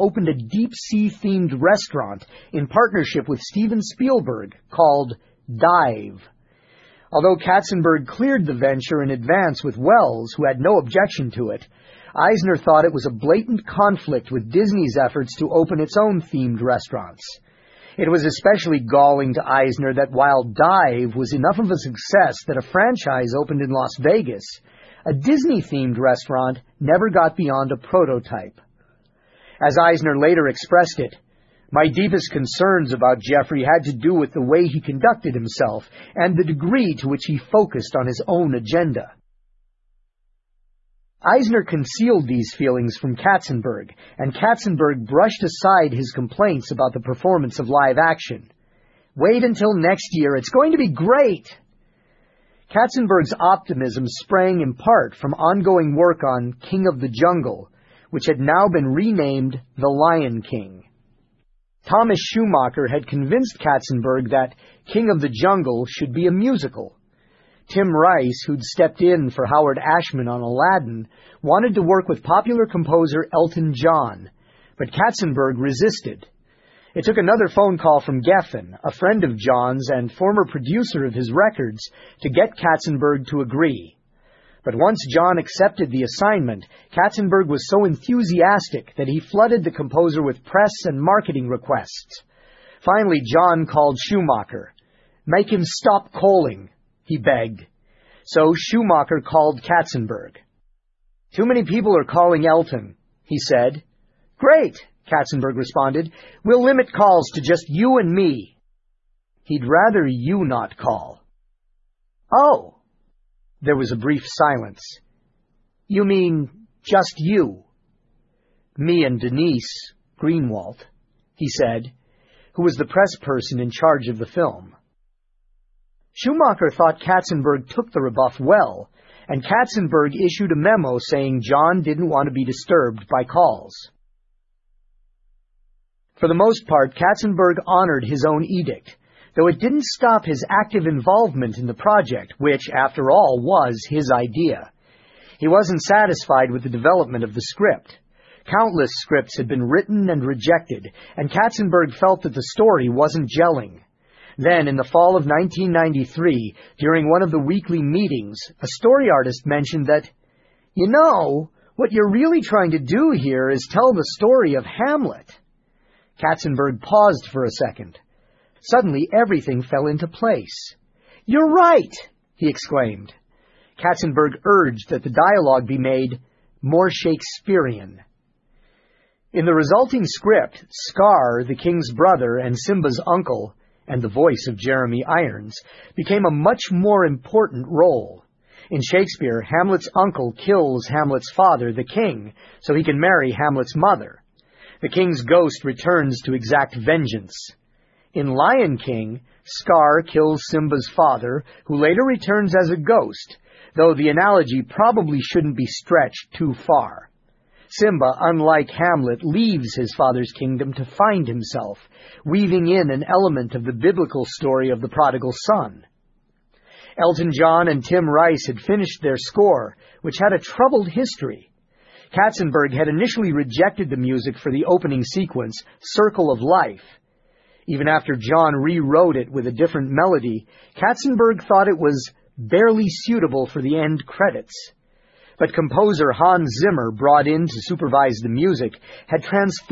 opened a deep-sea-themed restaurant in partnership with Steven Spielberg called Dive. Although Katzenberg cleared the venture in advance with Wells, who had no objection to it, Eisner thought it was a blatant conflict with Disney's efforts to open its own themed restaurants. It was especially galling to Eisner that while Dive was enough of a success that a franchise opened in Las Vegas, a Disney-themed restaurant never got beyond a prototype. As Eisner later expressed it, "My deepest concerns about Jeffrey had to do with the way he conducted himself and the degree to which he focused on his own agenda." Eisner concealed these feelings from Katzenberg, and Katzenberg brushed aside his complaints about the performance of live action. "Wait until next year, it's going to be great!" Katzenberg's optimism sprang in part from ongoing work on King of the Jungle, which had now been renamed The Lion King. Thomas Schumacher had convinced Katzenberg that King of the Jungle should be a musical. Tim Rice, who'd stepped in for Howard Ashman on Aladdin, wanted to work with popular composer Elton John, but Katzenberg resisted. It took another phone call from Geffen, a friend of John's and former producer of his records, to get Katzenberg to agree. But once John accepted the assignment, Katzenberg was so enthusiastic that he flooded the composer with press and marketing requests. Finally, John called Schumacher. "Make him stop calling," he begged. So Schumacher called Katzenberg. "Too many people are calling Elton," he said. "Great," Katzenberg responded. "We'll limit calls to just you and me." "He'd rather you not call." "Oh." There was a brief silence. "You mean just you?" "Me and Denise Greenwald," he said, who was the press person in charge of the film. Schumacher thought Katzenberg took the rebuff well, and Katzenberg issued a memo saying John didn't want to be disturbed by calls. For the most part, Katzenberg honored his own edict, though it didn't stop his active involvement in the project, which, after all, was his idea. He wasn't satisfied with the development of the script. Countless scripts had been written and rejected, and Katzenberg felt that the story wasn't gelling. Then, in the fall of 1993, during one of the weekly meetings, a story artist mentioned that, "You know, what you're really trying to do here is tell the story of Hamlet." Katzenberg paused for a second. Suddenly, everything fell into place. "You're right!" he exclaimed. Katzenberg urged that the dialogue be made more Shakespearean. In the resulting script, Scar, the king's brother and Simba's uncle, and the voice of Jeremy Irons, became a much more important role. In Shakespeare, Hamlet's uncle kills Hamlet's father, the king, so he can marry Hamlet's mother. The king's ghost returns to exact vengeance. In Lion King, Scar kills Simba's father, who later returns as a ghost, though the analogy probably shouldn't be stretched too far. Simba, unlike Hamlet, leaves his father's kingdom to find himself, weaving in an element of the biblical story of the prodigal son. Elton John and Tim Rice had finished their score, which had a troubled history. Katzenberg had initially rejected the music for the opening sequence, Circle of Life. Even after John rewrote it with a different melody, Katzenberg thought it was barely suitable for the end credits. But composer Hans Zimmer, brought in to supervise the music, had transformed